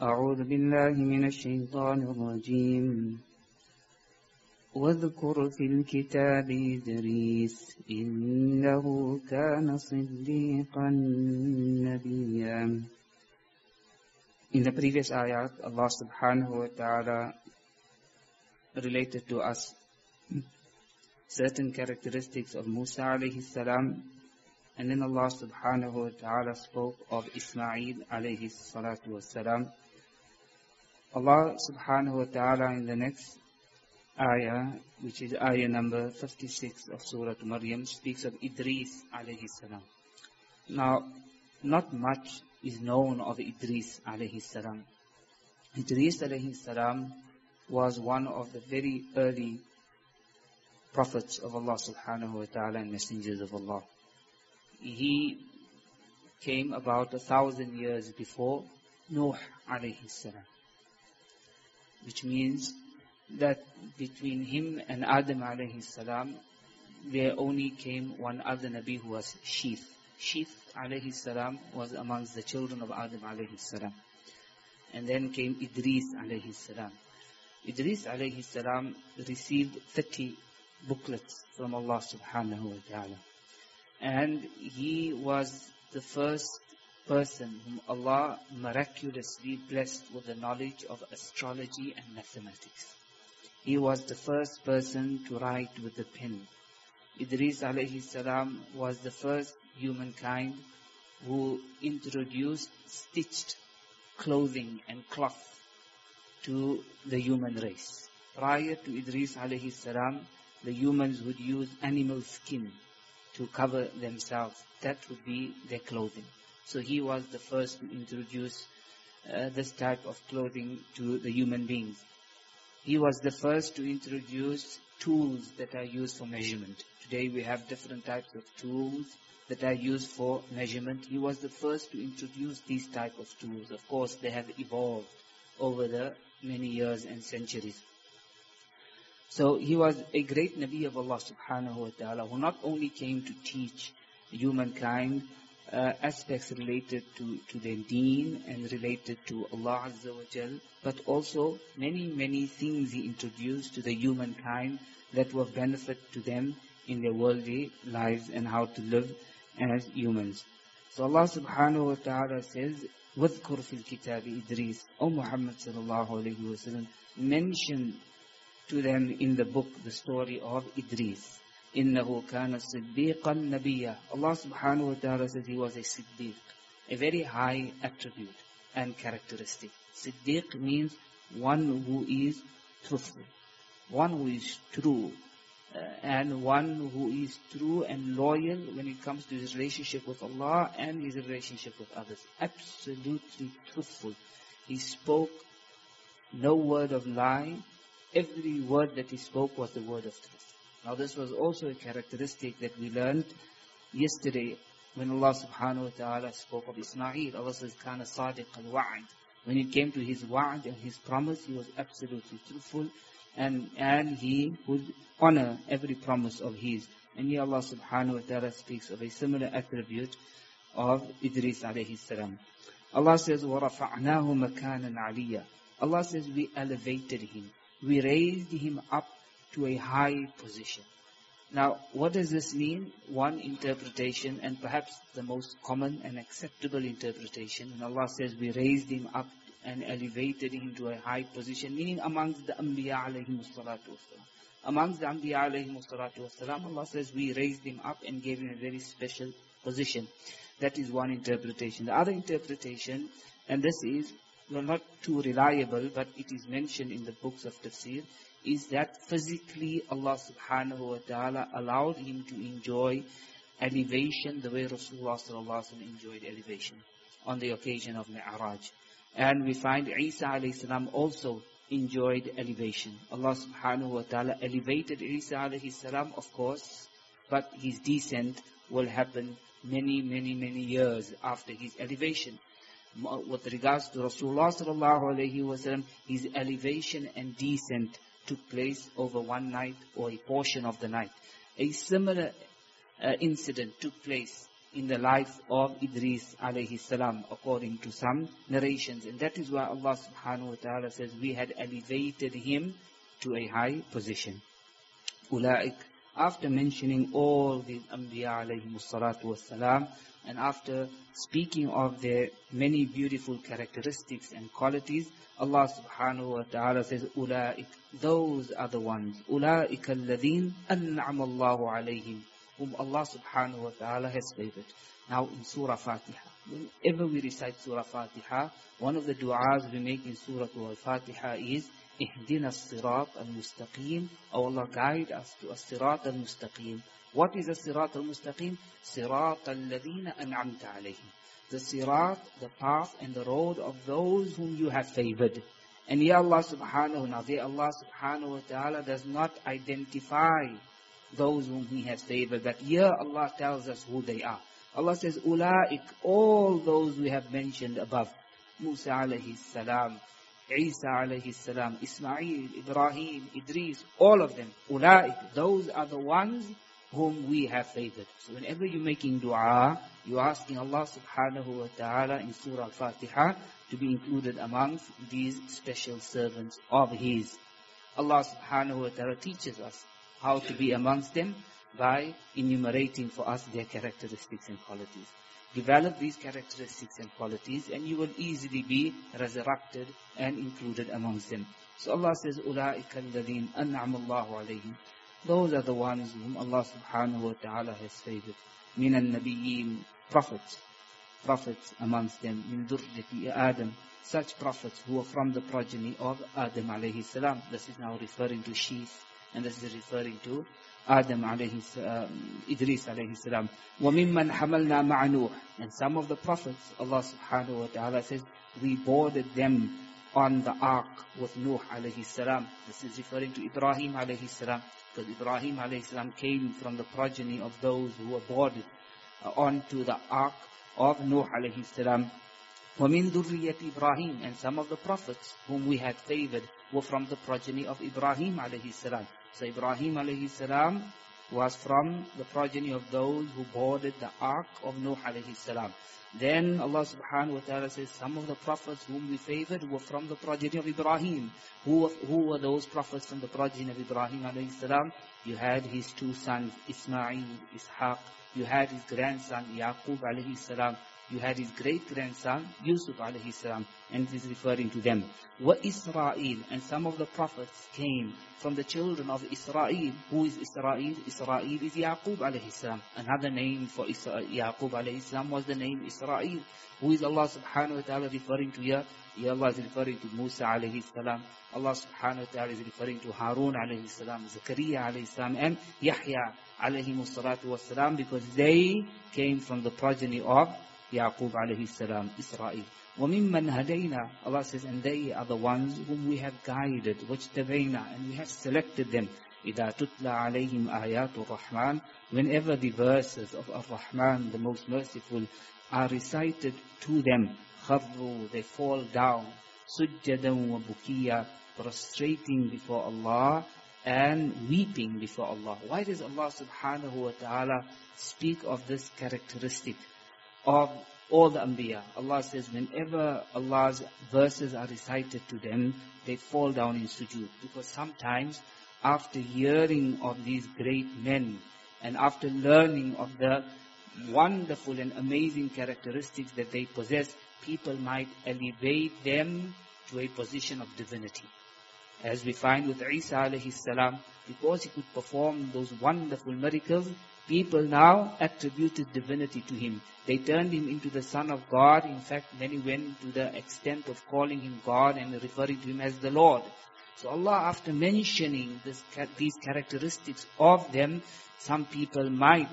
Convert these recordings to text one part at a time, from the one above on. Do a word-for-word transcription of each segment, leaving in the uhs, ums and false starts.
أعوذ بالله من الشيطان الرجيم واذكر في الكتاب إدريس إنه كان صديقا نبيا. In the previous ayat, Allah subhanahu wa ta'ala related to us certain characteristics of Musa alayhi salam, and then Allah subhanahu wa ta'ala spoke of Ismail alayhi salatu wa salam. Allah subhanahu wa ta'ala in the next ayah, which is ayah number fifty-six of Surah Maryam, speaks of Idris alayhi salam. Now, not much is known of Idris alayhi salam. Idris alayhi salam was one of the very early prophets of Allah subhanahu wa ta'ala and messengers of Allah. He came about a thousand years before Nuh alayhi salam, which means that between him and Adam alayhi salam, there only came one other Nabi who was Sheeth. Sheeth alayhi salam was amongst the children of Adam alayhi salam. And then came Idris alayhi salam. Idris alayhi salam received thirty booklets from Allah subhanahu wa ta'ala. And he was the first person whom Allah miraculously blessed with the knowledge of astrology and mathematics. He was the first person to write with the pen. Idris alayhi salam was the first humankind who introduced stitched clothing and cloth to the human race. Prior to Idris alayhi salam, the humans would use animal skin to cover themselves. That would be their clothing. So he was the first to introduce uh, this type of clothing to the human beings. He was the first to introduce tools that are used for measurement. Today we have different types of tools that are used for measurement. He was the first to introduce these type of tools. Of course, they have evolved over the many years and centuries. So he was a great Nabi of Allah subhanahu wa ta'ala, who not only came to teach humankind uh, aspects related to, to their deen and related to Allah Azza wa Jal, but also many, many things he introduced to the humankind that were benefit to them in their worldly lives and how to live as humans. So Allah subhanahu wa ta'ala says, وَاذْكُرْ فِي الْكِتَابِ إِدْرِيسَ, O Muhammad sallallahu alayhi wa sallam, mention to them in the book the story of Idris. إِنَّهُ كَانَ صِدِّيقًا نَبِيًّا. Allah subhanahu wa ta'ala says he was a Siddiq, a very high attribute and characteristic. Siddiq means one who is truthful, one who is true, uh, and one who is true and loyal when it comes to his relationship with Allah and his relationship with others. Absolutely truthful. He spoke no word of lie. Every word that he spoke was the word of truth. Now this was also a characteristic that we learned yesterday when Allah subhanahu wa ta'ala spoke of Ismail. Allah says, كَانَ صَادِقَ الْوَعْدِ. When it came to his wa'd and his promise, he was absolutely truthful, and, and he would honor every promise of his. And here Allah subhanahu wa ta'ala speaks of a similar attribute of Idris alayhi salam. Allah says, وَرَفَعْنَاهُ مَكَانًا عَلِيًّا. Allah says we elevated him. We raised him up to a high position. Now, what does this mean? One interpretation, and perhaps the most common and acceptable interpretation, when Allah says we raised him up and elevated him to a high position, meaning amongst the Anbiya alayhimus salatu wassalam. Amongst the Anbiya alayhimus salatu wassalam, Allah says we raised him up and gave him a very special position. That is one interpretation. The other interpretation, and this is well, not too reliable, but it is mentioned in the books of tafsir, is that physically Allah subhanahu wa ta'ala allowed him to enjoy elevation the way Rasulullah sallallahu alaihi wasallam enjoyed elevation on the occasion of Mi'raj. And we find Isa alayhi salam also enjoyed elevation. Allah subhanahu wa ta'ala elevated Isa alayhi salam, of course, but his descent will happen many, many, many years after his elevation. With regards to Rasulullah sallallahu alayhi wa sallam, his elevation and descent took place over one night or a portion of the night. A similar uh, incident took place in the life of Idris alayhi salam, according to some narrations. And that is why Allah subhanahu wa ta'ala says, we had elevated him to a high position. Ulaik, after mentioning all the Anbiya alayhi salatu wassalam, and after speaking of their many beautiful characteristics and qualities, Allah subhanahu wa ta'ala says, Ulaik, those are the ones. Ulaik alladhin an'ama Allahu alayhim, whom Allah subhanahu wa ta'ala has favored. Now in Surah Fatiha, whenever we recite Surah Fatiha, one of the du'as we make in Surah Al-Fatiha is, Ihdina as-sirat al-mustaqim, O Allah, guide us to as-sirat al-mustaqim. What is as-sirat al-mustaqim? Sirat al-ladhina an'amta alayhim. The sirat, the path and the road of those whom you have favored. And here Allah subhanahu wa ta'ala, Allah subhanahu wa ta'ala does not identify those whom He has favored, but here Allah tells us who they are. Allah says, Ulaik, all those we have mentioned above, Musa alayhi salam, Isa alayhi salam, Ismail, Ibrahim, Idris, all of them, Ulaik, those are the ones whom we have favored. So whenever you're making dua, you're asking Allah subhanahu wa ta'ala in Surah Al-Fatiha to be included amongst these special servants of His. Allah subhanahu wa ta'ala teaches us how to be amongst them by enumerating for us their characteristics and qualities. Develop these characteristics and qualities and you will easily be resurrected and included amongst them. So Allah says, أُولَٰئِكَ الَّذِينَ أَنْعَمَ اللَّهُ عَلَيْهِمْ. Those are the ones whom Allah subhanahu wa ta'ala has favored. مِنَ النَّبِيِّينَ, prophets. Prophets amongst them. مِنْ ذُرِّيَّةِ Adam. Such prophets who are from the progeny of Adam alayhi salam. This is now referring to Sheeth. And this is referring to Adam alayhi salam, Idris alayhi salam. وَمِمَّنْ حَمَلْنَا مَعَ نُوحٍ. And some of the prophets, Allah subhanahu wa ta'ala says, we boarded them on the ark with Nuh alayhi salam. This is referring to Ibrahim alayhi salam. Because Ibrahim alayhi salam came from the progeny of those who were boarded uh, onto the ark of Nuh alayhi salam. وَمِن ذُرِّيَّةِ Ibrahim. And some of the prophets whom we had favored were from the progeny of Ibrahim alayhi salam. So Ibrahim alayhi salam was from the progeny of those who boarded the ark of Nuh alayhi salam. Then Allah subhanahu wa ta'ala says, some of the prophets whom we favored were from the progeny of Ibrahim. Who, who were those prophets from the progeny of Ibrahim alayhi salam? You had his two sons, Ismail, Ishaq. You had his grandson, Yaqub alayhi salam. You had his great-grandson, Yusuf alayhi salam. And it is referring to them. Wa Israel. And some of the prophets came from the children of Israel. Who is Israel? Israel is Yaqub alayhi salam. Another name for Isra- Yaqub alayhi salam was the name Israel. Who is Allah subhanahu wa ta'ala referring to here? Here Allah is referring to Musa alayhi salam. Allah subhanahu wa ta'ala is referring to Harun alayhi salam, Zakaria alayhi salam, and Yahya alayhi salatu was salam, because they came from the progeny of Yaqub alayhi salam, Israel. وَمِمَّنْ هَدَيْنَا. Allah says, and they are the ones whom we have guided, وَاجْتَبَيْنَا, and we have selected them. إِذَا تُتْلَى عَلَيْهِمْ آيَاتُ الرَّحْمَنِ. Whenever the verses of Ar-Rahman, the most merciful, are recited to them, خَرُّوا, they fall down, سُجَّدًا وَبُكِيًّا, prostrating before Allah and weeping before Allah. Why does Allah subhanahu wa ta'ala speak of this characteristic of all the Anbiya? Allah says, whenever Allah's verses are recited to them, they fall down in sujood. Because sometimes, after hearing of these great men, and after learning of the wonderful and amazing characteristics that they possess, people might elevate them to a position of divinity. As we find with Isa alayhi salam, because he could perform those wonderful miracles, people now attributed divinity to him. They turned him into the Son of God. In fact, many went to the extent of calling him God and referring to him as the Lord. So Allah, after mentioning this, these characteristics of them, some people might,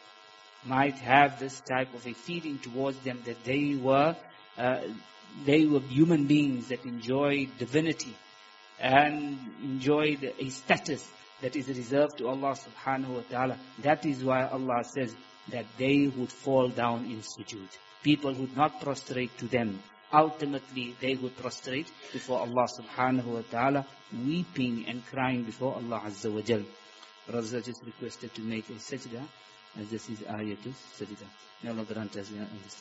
might have this type of a feeling towards them that they were, uh, they were human beings that enjoyed divinity and enjoyed a status that is reserved to Allah subhanahu wa ta'ala. That is why Allah says that they would fall down in sujood. People would not prostrate to them. Ultimately, they would prostrate before Allah subhanahu wa ta'ala, weeping and crying before Allah azza wa jal. Raza just requested to make a sajda. as this is ayah to sajda. May Allah grant us understanding.